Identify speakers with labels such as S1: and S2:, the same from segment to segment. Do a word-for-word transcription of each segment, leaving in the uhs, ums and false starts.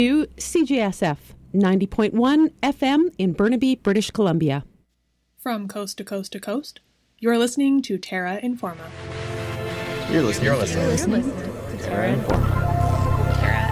S1: To C J S F ninety point one F M in Burnaby, British Columbia.
S2: From coast to coast to coast, you're listening to Terra Informa.
S3: You're listening, you're listening,
S4: you're listening to Terra Informa. Terra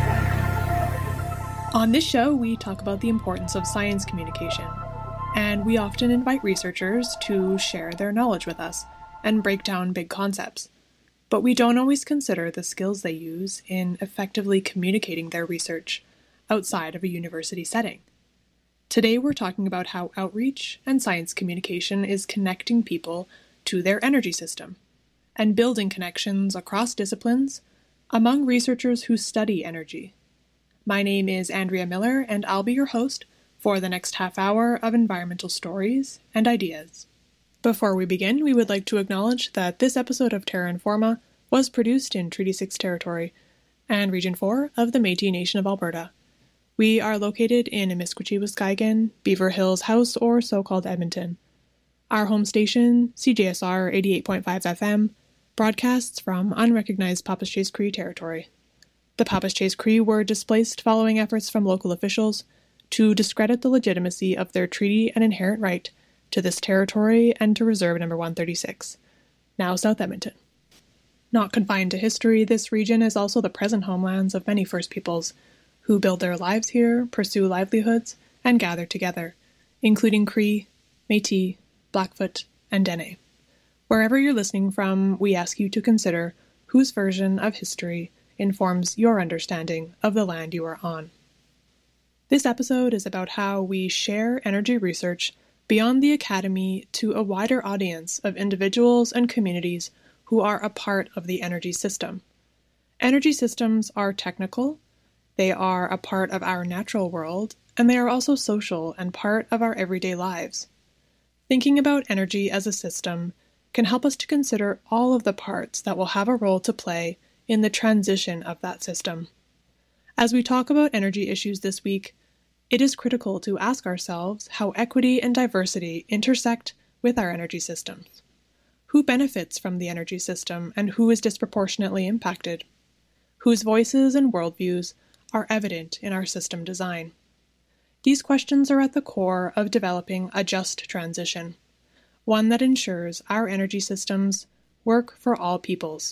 S4: Informa.
S2: On this show, we talk about the importance of science communication, and we often invite researchers to share their knowledge with us and break down big concepts. But we don't always consider the skills they use in effectively communicating their research outside of a university setting. Today we're talking about how outreach and science communication is connecting people to their energy system and building connections across disciplines among researchers who study energy. My name is Andrea Miller, and I'll be your host for the next half hour of environmental stories and ideas. Before we begin, we would like to acknowledge that this episode of Terra Informa was produced in Treaty six territory and Region four of the Métis Nation of Alberta. We are located in Amiskwaciy-Waskahikan, Beaver Hills House, or so-called Edmonton. Our home station, C J S R eighty-eight point five F M, broadcasts from unrecognized Papiss-Chase Cree territory. The Papiss-Chase Cree were displaced following efforts from local officials to discredit the legitimacy of their treaty and inherent right to this territory and to Reserve Number one thirty-six, now South Edmonton. Not confined to history, this region is also the present homelands of many First Peoples who build their lives here, pursue livelihoods, and gather together, including Cree, Métis, Blackfoot, and Dene. Wherever you're listening from, we ask you to consider whose version of history informs your understanding of the land you are on. This episode is about how we share energy research beyond the academy to a wider audience of individuals and communities who are a part of the energy system. Energy systems are technical, they are a part of our natural world, and they are also social and part of our everyday lives. Thinking about energy as a system can help us to consider all of the parts that will have a role to play in the transition of that system. As we talk about energy issues this week, it is critical to ask ourselves how equity and diversity intersect with our energy systems. Who benefits from the energy system and who is disproportionately impacted? Whose voices and worldviews are evident in our system design? These questions are at the core of developing a just transition, one that ensures our energy systems work for all peoples.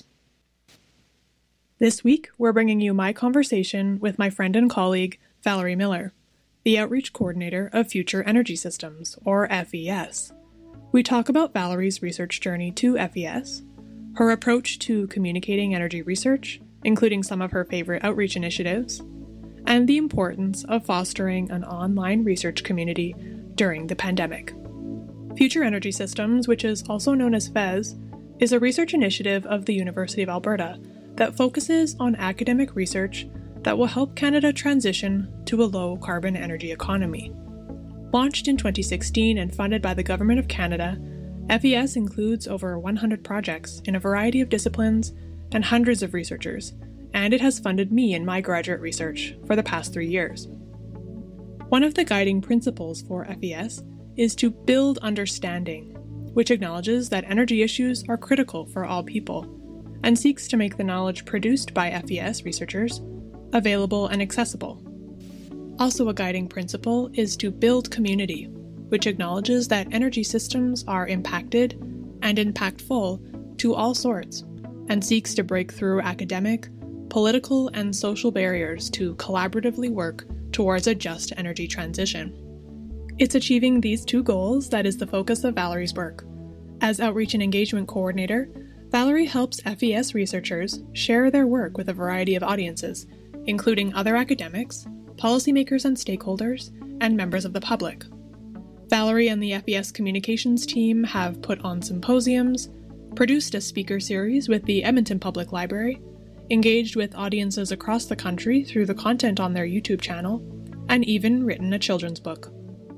S2: This week, we're bringing you my conversation with my friend and colleague, Valerie Miller, the Outreach Coordinator of Future Energy Systems, or F E S. We talk about Valerie's research journey to F E S, her approach to communicating energy research, including some of her favorite outreach initiatives, and the importance of fostering an online research community during the pandemic. Future Energy Systems, which is also known as F E S, is a research initiative of the University of Alberta that focuses on academic research that will help Canada transition to a low-carbon energy economy. Launched in twenty sixteen and funded by the Government of Canada, F E S includes over one hundred projects in a variety of disciplines and hundreds of researchers, and it has funded me in my graduate research for the past three years. One of the guiding principles for F E S is to build understanding, which acknowledges that energy issues are critical for all people, and seeks to make the knowledge produced by F E S researchers available and accessible. Also a guiding principle is to build community, which acknowledges that energy systems are impacted and impactful to all sorts, and seeks to break through academic, political, and social barriers to collaboratively work towards a just energy transition. It's achieving these two goals that is the focus of Valerie's work. As Outreach and Engagement Coordinator, Valerie helps F E S researchers share their work with a variety of audiences, including other academics, policymakers and stakeholders, and members of the public. Valerie and the F E S communications team have put on symposiums, produced a speaker series with the Edmonton Public Library, engaged with audiences across the country through the content on their YouTube channel, and even written a children's book.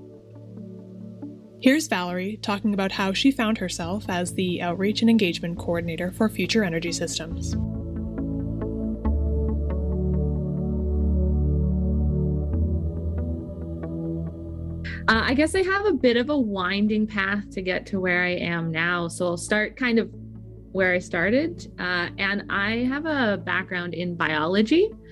S2: Here's Valerie talking about how she found herself as the Outreach and Engagement Coordinator for Future Energy Systems.
S4: Uh, I guess I have a bit of a winding path to get to where I am now. So I'll start kind of where I started. Uh, and I have a background in biology.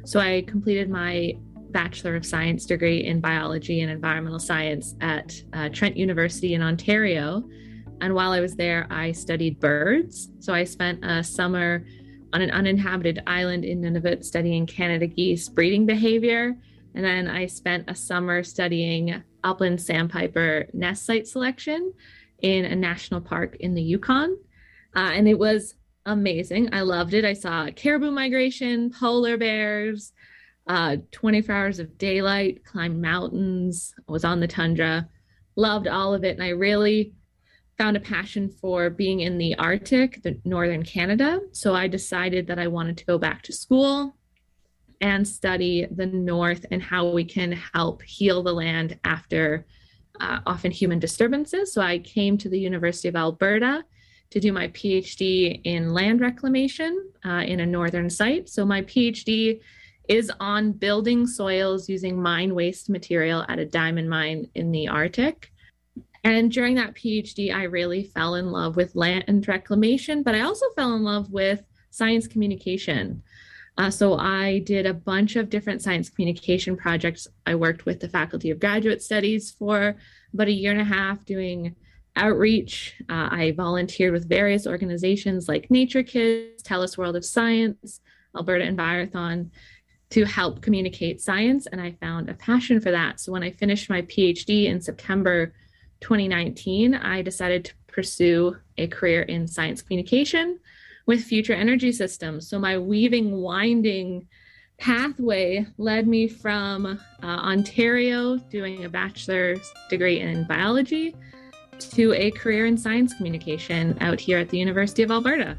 S4: So I completed my Bachelor of Science degree in Biology and Environmental Science at uh, Trent University in Ontario. And while I was there, I studied birds. So I spent a summer on an uninhabited island in Nunavut studying Canada geese breeding behavior. And then I spent a summer studying upland sandpiper nest site selection in a national park in the Yukon. Uh, and it was amazing. I loved it. I saw caribou migration, polar bears, uh, twenty-four hours of daylight, climbed mountains, was on the tundra, loved all of it. And I really found a passion for being in the Arctic, the northern Canada. So I decided that I wanted to go back to school and study the North and how we can help heal the land after uh, often human disturbances. So I came to the University of Alberta to do my PhD in land reclamation uh, in a northern site. So my PhD is on building soils using mine waste material at a diamond mine in the Arctic. And during that PhD, I really fell in love with land reclamation, but I also fell in love with science communication. Uh, so I did a bunch of different science communication projects. I worked with the Faculty of Graduate Studies for about a year and a half doing outreach. Uh, I volunteered with various organizations like Nature Kids, TELUS World of Science, Alberta Envirothon to help communicate science. And I found a passion for that. So when I finished my PhD in September twenty nineteen, I decided to pursue a career in science communication with future energy systems. So my weaving, winding pathway led me from uh, Ontario, doing a bachelor's degree in biology, to a career in science communication out here at the University of Alberta.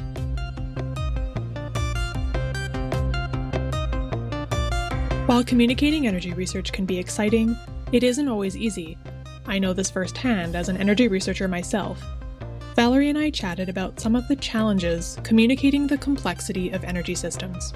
S2: While communicating energy research can be exciting, it isn't always easy. I know this firsthand as an energy researcher myself. Valerie and I chatted about some of the challenges communicating the complexity of energy systems.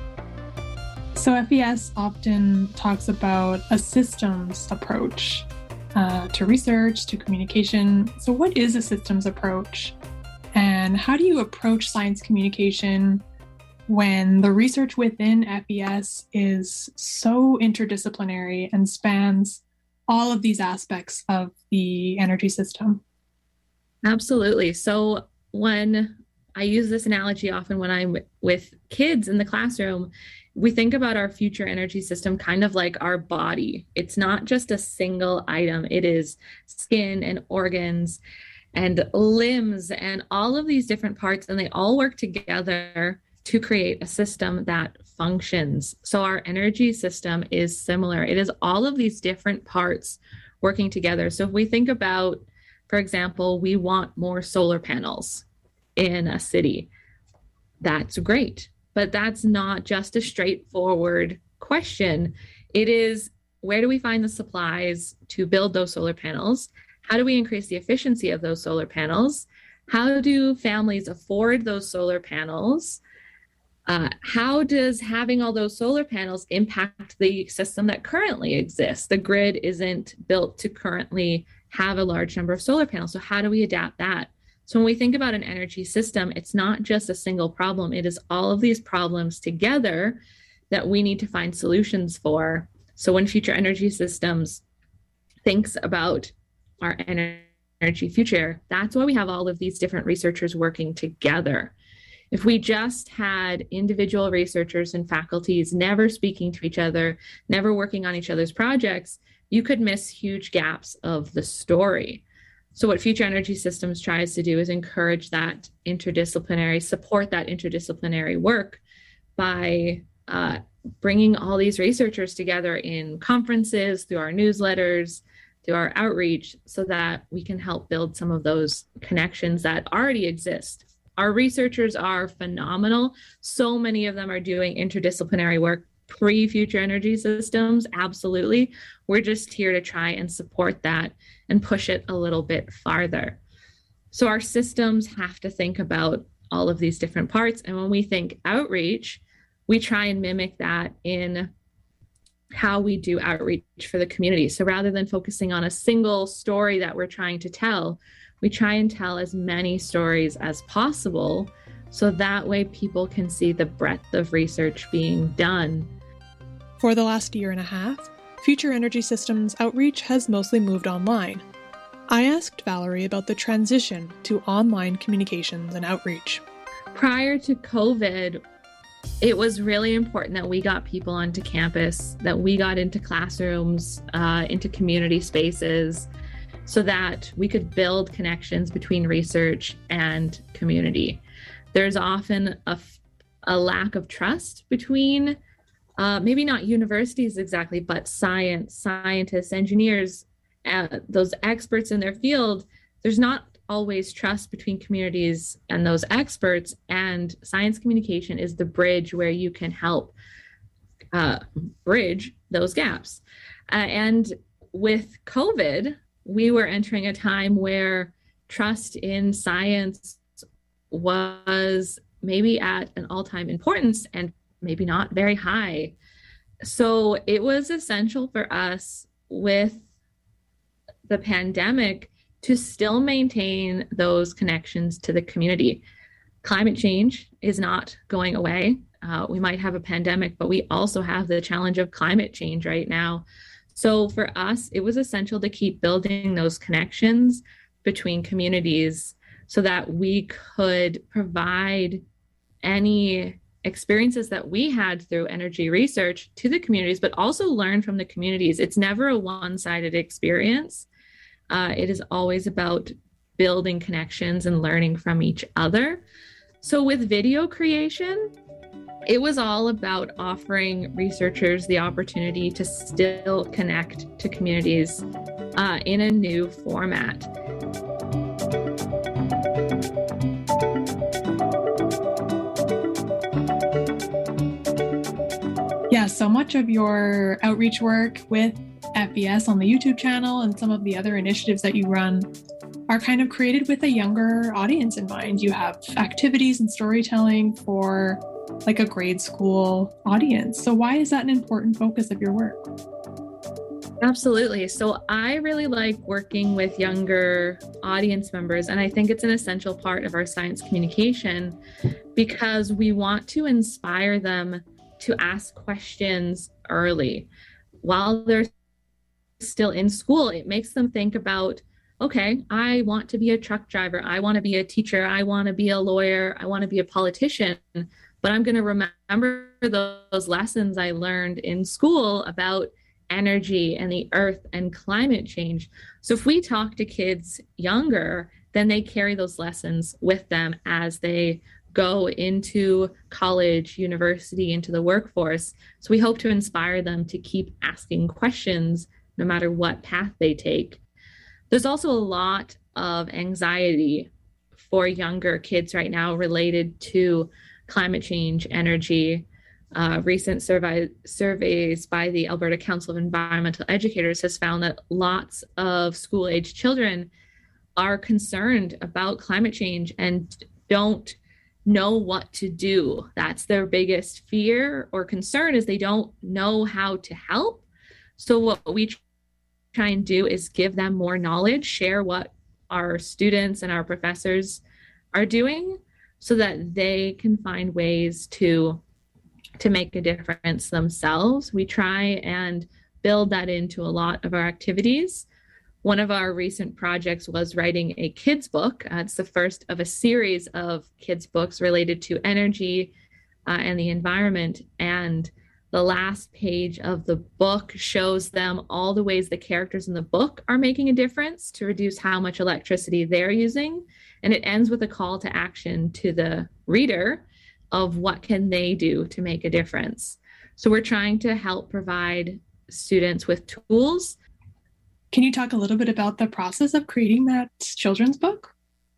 S2: So F E S often talks about a systems approach uh, to research, to communication. So what is a systems approach? And how do you approach science communication when the research within F E S is so interdisciplinary and spans all of these aspects of the energy system?
S4: Absolutely. So when I use this analogy often when I'm with kids in the classroom, we think about our future energy system kind of like our body. It's not just a single item. It is skin and organs and limbs and all of these different parts, and they all work together to create a system that functions. So our energy system is similar. It is all of these different parts working together. So if we think about, for example, we want more solar panels in a city, that's great. But that's not just a straightforward question. It is, where do we find the supplies to build those solar panels? How do we increase the efficiency of those solar panels? How do families afford those solar panels? Uh, how does having all those solar panels impact the system that currently exists? The grid isn't built to currently have a large number of solar panels. So how do we adapt that? So when we think about an energy system, it's not just a single problem. It is all of these problems together that we need to find solutions for. So when Future Energy Systems thinks about our energy future, that's why we have all of these different researchers working together. If we just had individual researchers and faculties never speaking to each other, never working on each other's projects, you could miss huge gaps of the story. So what Future Energy Systems tries to do is encourage that interdisciplinary, support that interdisciplinary work by uh, bringing all these researchers together in conferences, through our newsletters, through our outreach, so that we can help build some of those connections that already exist. Our researchers are phenomenal. So many of them are doing interdisciplinary work pre-Future Energy Systems, absolutely. We're just here to try and support that and push it a little bit farther. So our systems have to think about all of these different parts. And when we think outreach, we try and mimic that in how we do outreach for the community. So rather than focusing on a single story that we're trying to tell, we try and tell as many stories as possible, so that way people can see the breadth of research being done
S2: For the last year and a half, Future Energy Systems outreach has mostly moved online. I asked Valerie about the transition to online communications and outreach.
S4: Prior to COVID, it was really important that we got people onto campus, that we got into classrooms, uh, into community spaces, so that we could build connections between research and community. There's often a, a lack of trust between Uh, maybe not universities exactly, but science, scientists, engineers, uh, those experts in their field. There's not always trust between communities and those experts, and science communication is the bridge where you can help uh, bridge those gaps. Uh, and with COVID, we were entering a time where trust in science was maybe at an all-time importance and maybe not very high. So it was essential for us with the pandemic to still maintain those connections to the community. Climate change is not going away. Uh, we might have a pandemic, but we also have the challenge of climate change right now. So for us, it was essential to keep building those connections between communities so that we could provide any experiences that we had through energy research to the communities, but also learn from the communities. It's never a one-sided experience. Uh, it is always about building connections and learning from each other. So with video creation, it was all about offering researchers the opportunity to still connect to communities uh, in a new format.
S2: Yeah, so much of your outreach work with F B S on the YouTube channel and some of the other initiatives that you run are kind of created with a younger audience in mind. You have activities and storytelling for like a grade school audience. So why is that an important focus of your work?
S4: Absolutely. So I really like working with younger audience members, and I think it's an essential part of our science communication because we want to inspire them to ask questions early. While they're still in school, it makes them think about, okay, I want to be a truck driver, I want to be a teacher, I want to be a lawyer, I want to be a politician, but I'm going to remember those lessons I learned in school about energy and the earth and climate change. So if we talk to kids younger, then they carry those lessons with them as they go into college, university, into the workforce. So we hope to inspire them to keep asking questions no matter what path they take. There's also a lot of anxiety for younger kids right now related to climate change, energy. Uh, recent survey, surveys by the Alberta Council of Environmental Educators has found that lots of school-age children are concerned about climate change and don't know what to do. That's their biggest fear or concern, is they don't know how to help. So what we try and do is give them more knowledge, share what our students and our professors are doing so that they can find ways to to make a difference themselves. We try and build that into a lot of our activities. One of our recent projects was writing a kids book. Uh, it's the first of a series of kids books related to energy uh, and the environment. And the last page of the book shows them all the ways the characters in the book are making a difference to reduce how much electricity they're using. And it ends with a call to action to the reader of what can they do to make a difference. So we're trying to help provide students with tools.
S2: Can you talk a little bit about the process of creating that children's book?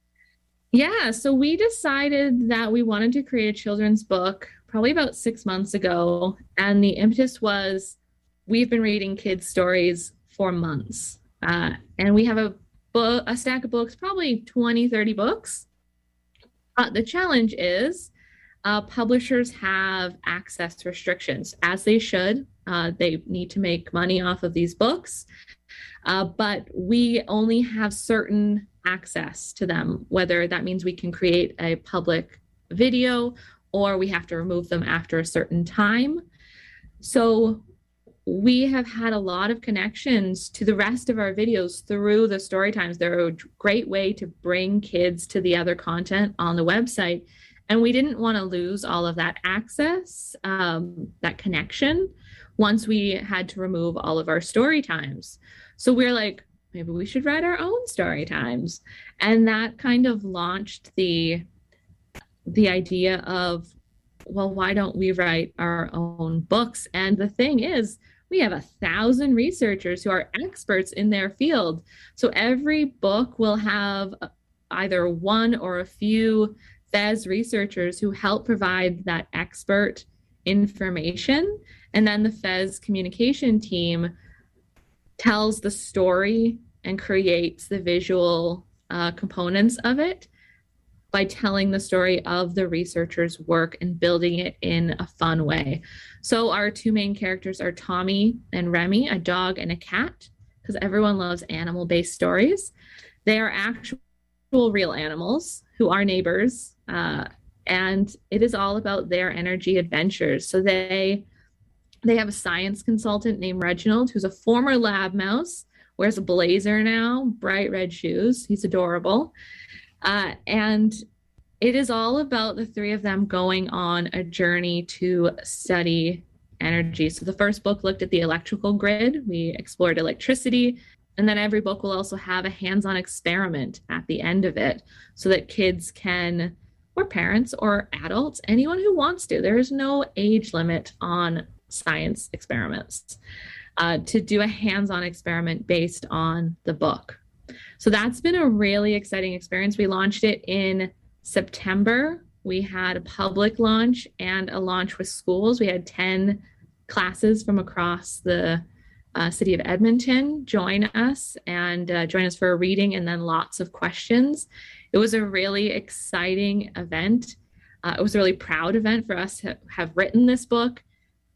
S4: Yeah, so we decided that we wanted to create a children's book probably about six months ago. And the impetus was we've been reading kids' stories for months. Uh, and we have a book, a stack of books, probably twenty, thirty books. Uh, the challenge is uh, publishers have access restrictions, as they should. Uh, they need to make money off of these books. Uh, but we only have certain access to them, whether that means we can create a public video or we have to remove them after a certain time. So we have had a lot of connections to the rest of our videos through the story times. They're a great way to bring kids to the other content on the website. And we didn't want to lose all of that access, um, that connection, once we had to remove all of our story times. So we're like, maybe we should write our own story times. And that kind of launched the, the idea of, well, why don't we write our own books? And the thing is, we have a thousand researchers who are experts in their field. So every book will have either one or a few F E S researchers who help provide that expert information. And then the F E S communication team tells the story and creates the visual uh, components of it by telling the story of the researcher's work and building it in a fun way. So our two main characters are Tommy and Remy, a dog and a cat, because everyone loves animal-based stories. They are actual real animals who are neighbors, uh, and it is all about their energy adventures. So they they have a science consultant named Reginald, who's a former lab mouse, wears a blazer now, bright red shoes. He's adorable. Uh, and it is all about the three of them going on a journey to study energy. So the first book looked at the electrical grid. We explored electricity. And then every book will also have a hands-on experiment at the end of it so that kids can, or parents or adults, anyone who wants to, there is no age limit on science experiments, uh, to do a hands-on experiment based on the book. So that's been a really exciting experience. We launched it in September. We had a public launch and a launch with schools. We had ten classes from across the uh, city of Edmonton join us and uh, join us for a reading and then lots of questions. It was a really exciting event. Uh, it was a really proud event for us to have written this book,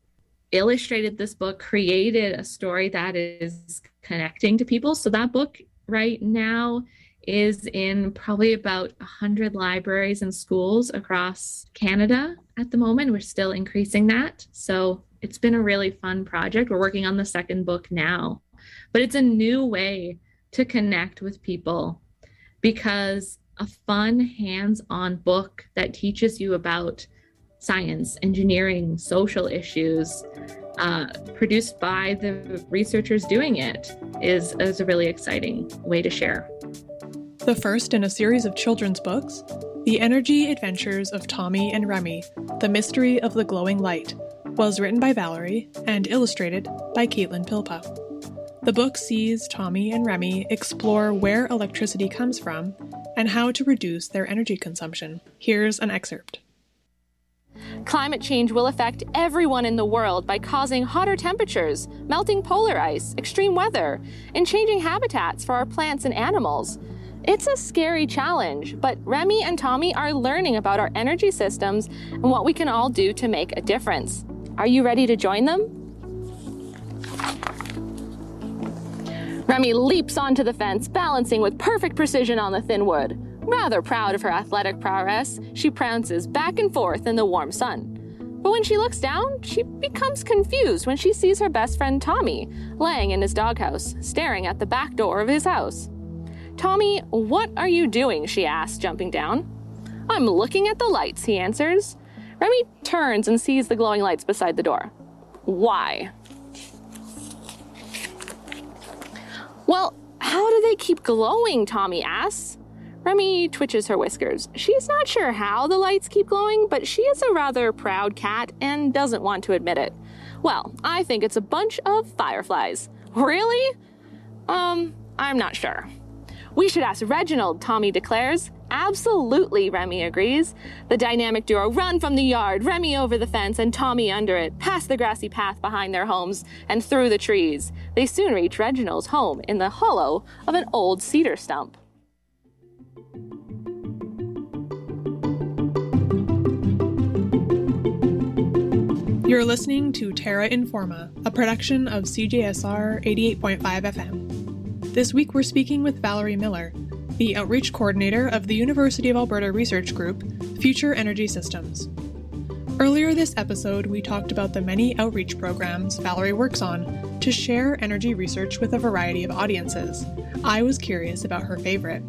S4: illustrated this book, created a story that is connecting to people. So that book right now is in probably about one hundred libraries and schools across Canada at the moment. We're still increasing that. So it's been a really fun project. We're working on the second book now, but it's a new way to connect with people, because a fun hands-on book that teaches you about science, engineering, social issues, uh, produced by the researchers doing it is, is a really exciting way to share.
S2: The first in a series of children's books, The Energy Adventures of Tommy and Remy, The Mystery of the Glowing Light, was written by Valerie and illustrated by Caitlin Pilpa. The book sees Tommy and Remy explore where electricity comes from and how to reduce their energy consumption. Here's an excerpt.
S5: Climate change will affect everyone in the world by causing hotter temperatures, melting polar ice, extreme weather, and changing habitats for our plants and animals. It's a scary challenge, but Remy and Tommy are learning about our energy systems and what we can all do to make a difference. Are you ready to join them? Remy leaps onto the fence, balancing with perfect precision on the thin wood. Rather proud of her athletic prowess, she prances back and forth in the warm sun. But when she looks down, she becomes confused when she sees her best friend Tommy laying in his doghouse, staring at the back door of his house. "Tommy, what are you doing?" she asks, jumping down. "I'm looking at the lights," he answers. Remy turns and sees the glowing lights beside the door. "Why?" "Well, how do they keep glowing?" Tommy asks. Remy twitches her whiskers. She's not sure how the lights keep glowing, but she is a rather proud cat and doesn't want to admit it. "Well, I think it's a bunch of fireflies." "Really?" Um, I'm not sure." "We should ask Reginald," Tommy declares. "Absolutely," Remy agrees. The dynamic duo run from the yard, Remy over the fence and Tommy under it, past the grassy path behind their homes and through the trees. They soon reach Reginald's home in the hollow of an old cedar stump.
S2: You're listening to Terra Informa, a production of C J S R eighty-eight point five F M. This week we're speaking with Valerie Miller, the Outreach Coordinator of the University of Alberta Research Group, Future Energy Systems. Earlier this episode, we talked about the many outreach programs Valerie works on to share energy research with a variety of audiences. I was curious about her favorite.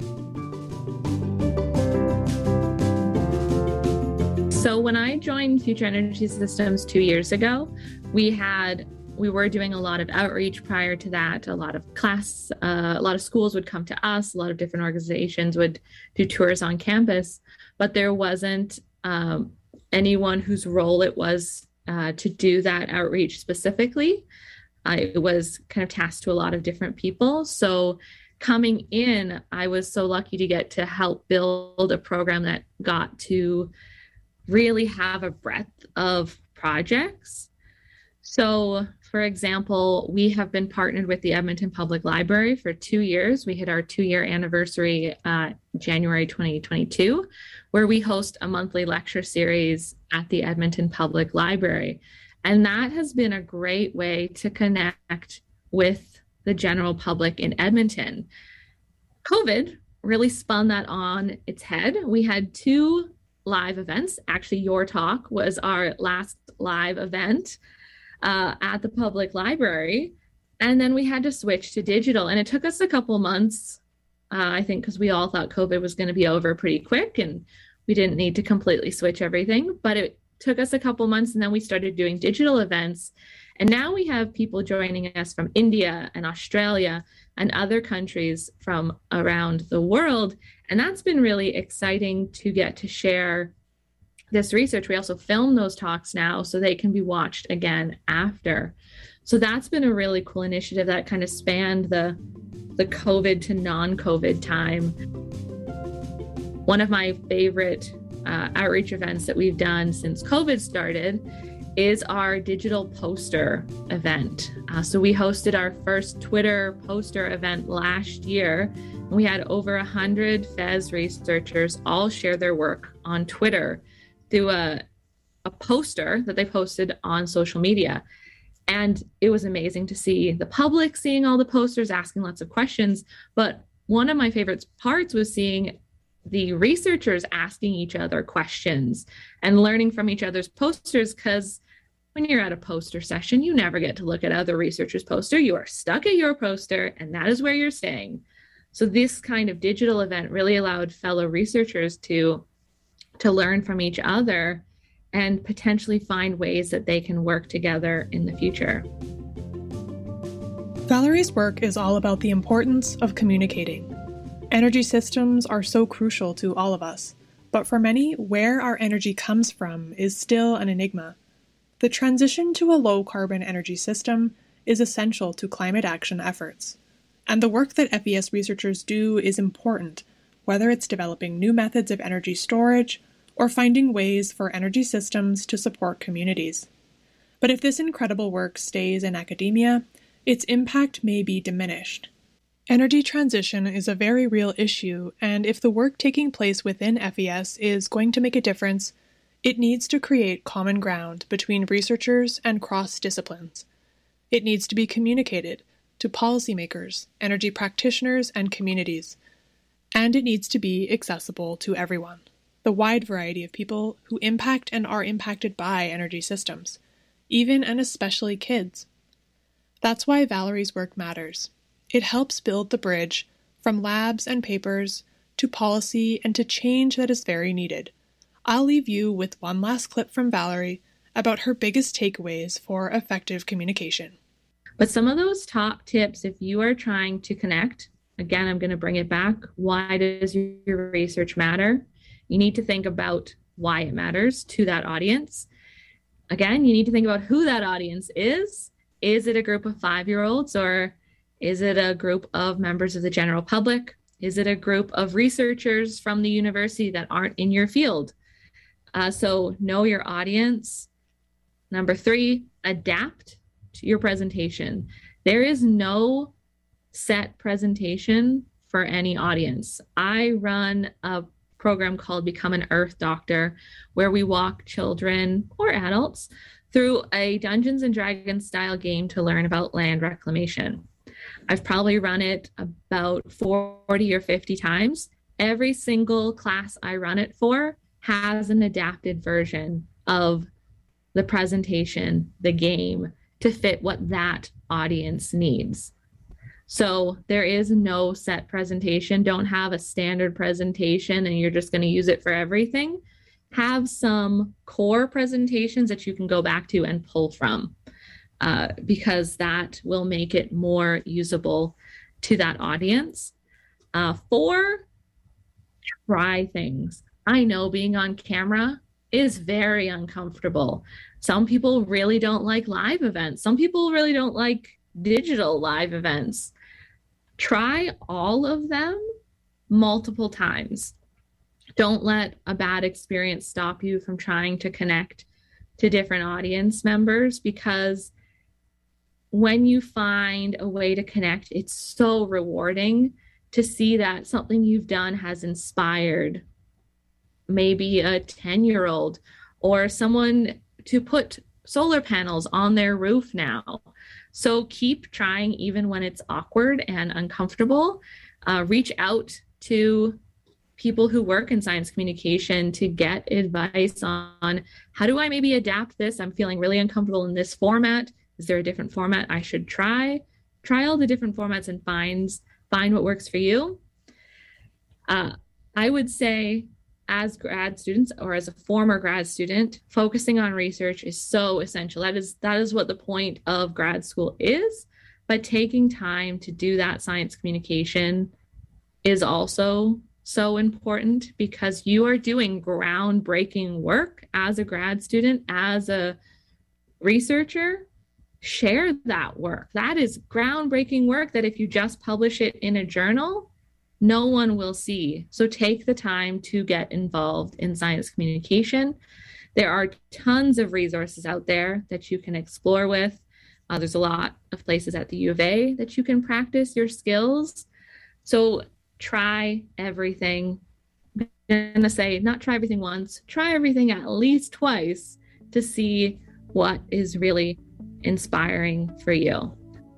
S4: So when I joined Future Energy Systems two years ago, we had we were doing a lot of outreach prior to that. A lot of class, uh, a lot of schools would come to us. A lot of different organizations would do tours on campus, but there wasn't um, anyone whose role it was uh, to do that outreach specifically. Uh, it was kind of tasked to a lot of different people. So coming in, I was so lucky to get to help build a program that got to really have a breadth of projects. So, for example, we have been partnered with the Edmonton Public Library for two years. We hit our two-year anniversary uh, January twenty twenty-two, where we host a monthly lecture series at the Edmonton Public Library. And that has been a great way to connect with the general public in Edmonton. COVID really spun that on its head. We had two live events. Actually, your talk was our last live event uh, at the public library. And then we had to switch to digital. And it took us a couple months, uh, I think, because we all thought COVID was going to be over pretty quick and we didn't need to completely switch everything. But it took us a couple months, and then we started doing digital events. And now we have people joining us from India and Australia and other countries from around the world. And that's been really exciting to get to share this research. We also film those talks now so they can be watched again after. So that's been a really cool initiative that kind of spanned the, the COVID to non-COVID time. One of my favorite uh, outreach events that we've done since COVID started is our digital poster event. Uh, so we hosted our first Twitter poster event last year. And we had over one hundred F E S researchers all share their work on Twitter through a, a poster that they posted on social media. And it was amazing to see the public seeing all the posters, asking lots of questions. But one of my favorite parts was seeing the researchers asking each other questions and learning from each other's posters, because when you're at a poster session, you never get to look at other researchers' poster. You are stuck at your poster, and that is where you're staying. So this kind of digital event really allowed fellow researchers to, to learn from each other and potentially find ways that they can work together in the future.
S2: Valerie's work is all about the importance of communicating. Energy systems are so crucial to all of us, but for many, where our energy comes from is still an enigma. The transition to a low-carbon energy system is essential to climate action efforts, and the work that F E S researchers do is important, whether it's developing new methods of energy storage or finding ways for energy systems to support communities. But if this incredible work stays in academia, its impact may be diminished. Energy transition is a very real issue, and if the work taking place within F E S is going to make a difference, it needs to create common ground between researchers and cross-disciplines. It needs to be communicated to policymakers, energy practitioners, and communities, and it needs to be accessible to everyone, the wide variety of people who impact and are impacted by energy systems, even and especially kids. That's why Valerie's work matters. It helps build the bridge from labs and papers to policy and to change that is very needed. I'll leave you with one last clip from Valerie about her biggest takeaways for effective communication.
S4: But some of those top tips, if you are trying to connect, again, I'm going to bring it back. Why does your research matter? You need to think about why it matters to that audience. Again, you need to think about who that audience is. Is it a group of five-year-olds, or is it a group of members of the general public? Is it a group of researchers from the university that aren't in your field? Uh, so know your audience. Number three, adapt to your presentation. There is no set presentation for any audience. I run a program called Become an Earth Doctor, where we walk children or adults through a Dungeons and Dragons style game to learn about land reclamation. I've probably run it about forty or fifty times. Every single class I run it for has an adapted version of the presentation, the game to fit what that audience needs. So there is no set presentation. Don't have a standard presentation and you're just going to use it for everything. Have some core presentations that you can go back to and pull from, uh, because that will make it more usable to that audience. Uh, four, try things. I know being on camera is very uncomfortable. Some people really don't like live events. Some people really don't like digital live events. Try all of them multiple times. Don't let a bad experience stop you from trying to connect to different audience members, because when you find a way to connect, it's so rewarding to see that something you've done has inspired maybe a ten-year-old or someone to put solar panels on their roof now. So keep trying even when it's awkward and uncomfortable. Uh, reach out to people who work in science communication to get advice on how do I maybe adapt this? I'm feeling really uncomfortable in this format. Is there a different format I should try? Try all the different formats and find, find what works for you. Uh, I would say as grad students or as a former grad student, focusing on research is so essential. That is, that is what the point of grad school is. But taking time to do that science communication is also so important, because you are doing groundbreaking work as a grad student, as a researcher. Share that work. That is groundbreaking work that if you just publish it in a journal, no one will see. So take the time to get involved in science communication. There are tons of resources out there that you can explore with. Uh, there's a lot of places at the U of A that you can practice your skills. So try everything. I'm going to say not try everything once, try everything at least twice to see what is really inspiring for you.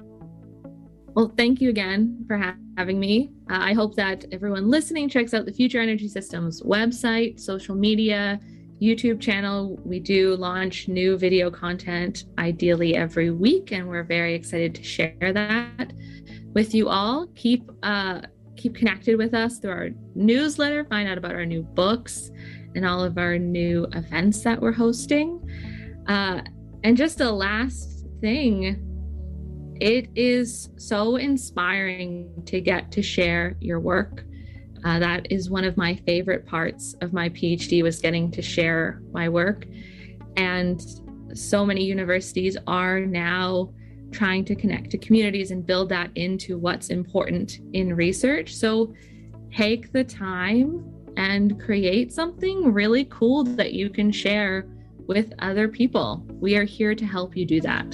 S4: Well, thank you again for ha- having me. Uh, I hope that everyone listening checks out the Future Energy Systems website, social media, YouTube channel. We do launch new video content ideally every week, and we're very excited to share that with you all. Keep uh, keep connected with us through our newsletter. Find out about our new books and all of our new events that we're hosting. Uh, and just a last thing, it is so inspiring to get to share your work. Uh, that is one of my favorite parts of my PhD, was getting to share my work. And so many universities are now trying to connect to communities and build that into what's important in research. So take the time and create something really cool that you can share with other people. We are here to help you do that.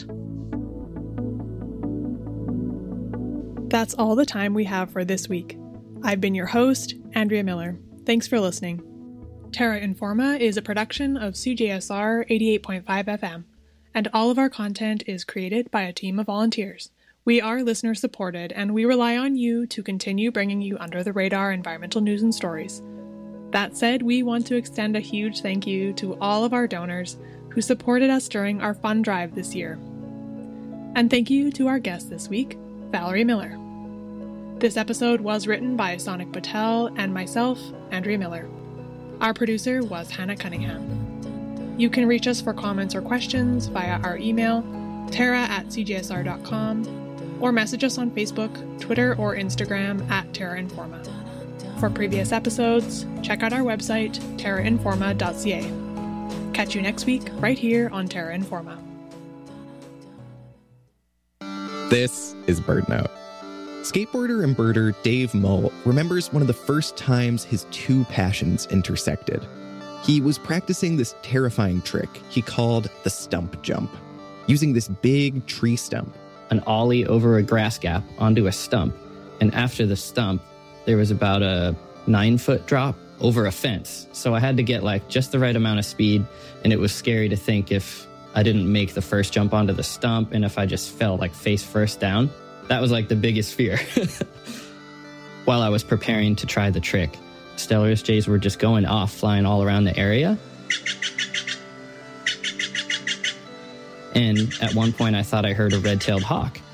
S2: That's all the time we have for this week. I've been your host, Andrea Miller. Thanks for listening. Terra Informa is a production of C J S R eighty-eight point five F M, and all of our content is created by a team of volunteers. We are listener supported, and we rely on you to continue bringing you under-the-radar environmental news and stories. That said, we want to extend a huge thank you to all of our donors who supported us during our fund drive this year. And thank you to our guest this week, Valerie Miller. This episode was written by Sonic Patel and myself, Andrea Miller. Our producer was Hannah Cunningham. You can reach us for comments or questions via our email, terra at c j s r dot com, or message us on Facebook, Twitter, or Instagram at Terra Informa. For previous episodes, check out our website, terra informa dot c a. Catch you next week, right here on Terra Informa.
S3: This is BirdNote. Skateboarder and birder Dave Mull remembers one of the first times his two passions intersected. He was practicing this terrifying trick he called the stump jump, using this big tree stump.
S6: An ollie over a grass gap onto a stump, and after the stump, there was about a nine-foot drop over a fence. So I had to get like just the right amount of speed, and it was scary to think if I didn't make the first jump onto the stump and if I just fell like face first down. That was like the biggest fear. While I was preparing to try the trick, Stellarus jays were just going off, flying all around the area. And at one point, I thought I heard a red-tailed hawk.